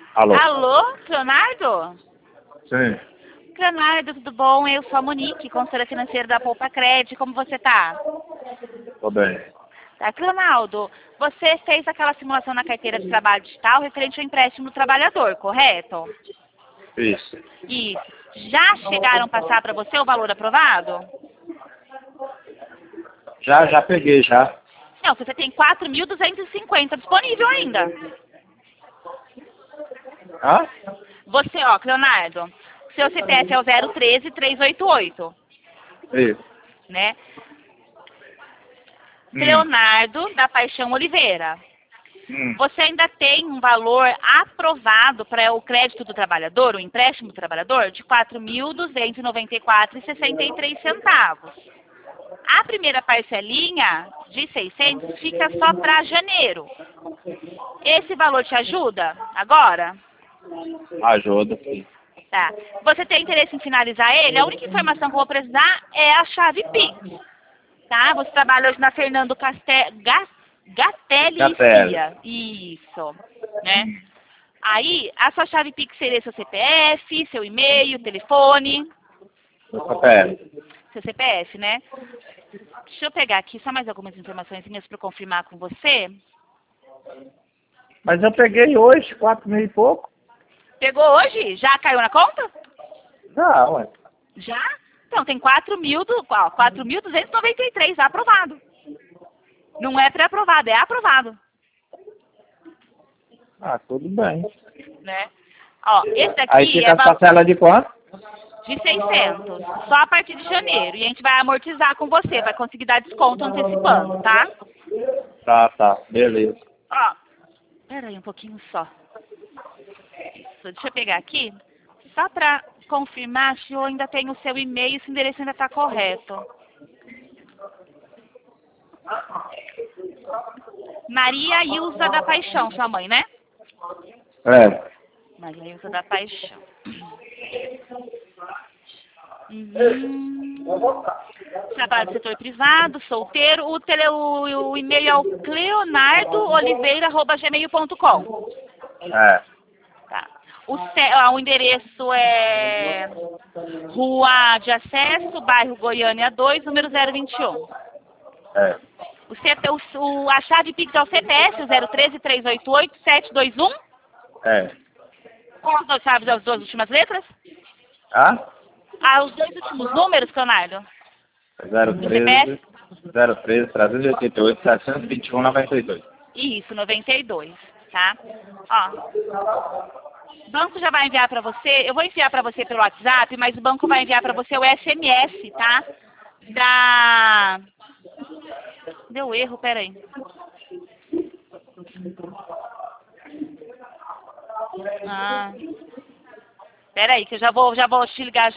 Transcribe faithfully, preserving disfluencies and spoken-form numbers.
Alô? Alô, Leonardo? Sim. Leonardo, tudo bom? Eu sou a Monique, consultora financeira da Poupa Cred. Como você tá? Tô bem. Tá, Leonardo, você fez aquela simulação na carteira de trabalho digital referente ao empréstimo do trabalhador, correto? Isso. Isso. Já chegaram a passar para você o valor aprovado? Já, já peguei, já. Não, você tem quatro mil duzentos e cinquenta disponível ainda. Hã? Você, ó, Leonardo, seu C P F é o zero treze, trezentos e oitenta e oito, Isso. né? Hum. Leonardo da Paixão Oliveira. Hum. Você ainda tem um valor aprovado para o crédito do trabalhador, o empréstimo do trabalhador, de quatro mil duzentos e noventa e quatro reais e sessenta e três centavos. A primeira parcelinha de seiscentos fica só para janeiro. Esse valor te ajuda agora? Ajuda, sim. Tá. Você tem interesse em finalizar ele? A única informação que eu vou precisar é a chave Pix. Tá? Você trabalha hoje na Fernando Castel... Gas... Gatelli Gatelli. Cia. Isso. Né? Aí, a sua chave Pix seria seu C P F, seu e-mail, telefone. Meu C P F. Seu C P F, né? Deixa eu pegar aqui só mais algumas informações para confirmar com você. Mas eu peguei hoje, quatro mil e pouco. Pegou hoje? Já caiu na conta? Já, ué. Já? Então, tem quatro mil do- ó, quatro mil duzentos e noventa e três aprovado. Não é pré-aprovado, é aprovado. Ah, tudo bem. Né? Ó, esse Aí daqui fica é as val- parcelas de quanto? de seiscentos, só a partir de janeiro. E a gente vai amortizar com você, vai conseguir dar desconto antecipando, tá? Tá, tá. Beleza. Ó, pera aí um pouquinho só. Isso, deixa eu pegar aqui, só pra confirmar se eu ainda tenho o seu e-mail, se o endereço ainda tá correto. Maria Ilza da Paixão, sua mãe, né? É. Maria Ilza da Paixão. Uhum. Trabalho do setor privado, solteiro. O, tele, o, o e-mail é o cleonardooliveira arroba gmail ponto com. É. Tá. O, ce- ah, o endereço é Rua de Acesso, bairro Goiânia dois, número zero vinte e um. É. O, C P, o, o, a chave Pix é o C P F, o zero treze, trezentos e oitenta e oito, sete dois um. É. Qual as duas chaves, as duas últimas letras? Hã? Ah, os dois últimos números, Leonardo? zero Do C P F? treze, zero treze, trezentos e oitenta e oito, setecentos e vinte e um, noventa e dois. Isso, noventa e dois, tá? Ó, o banco já vai enviar pra você, eu vou enviar pra você pelo WhatsApp, mas o banco vai enviar pra você o S M S, tá? Da... Deu erro, peraí. Ah... Peraí, que eu já vou, já vou te ligar.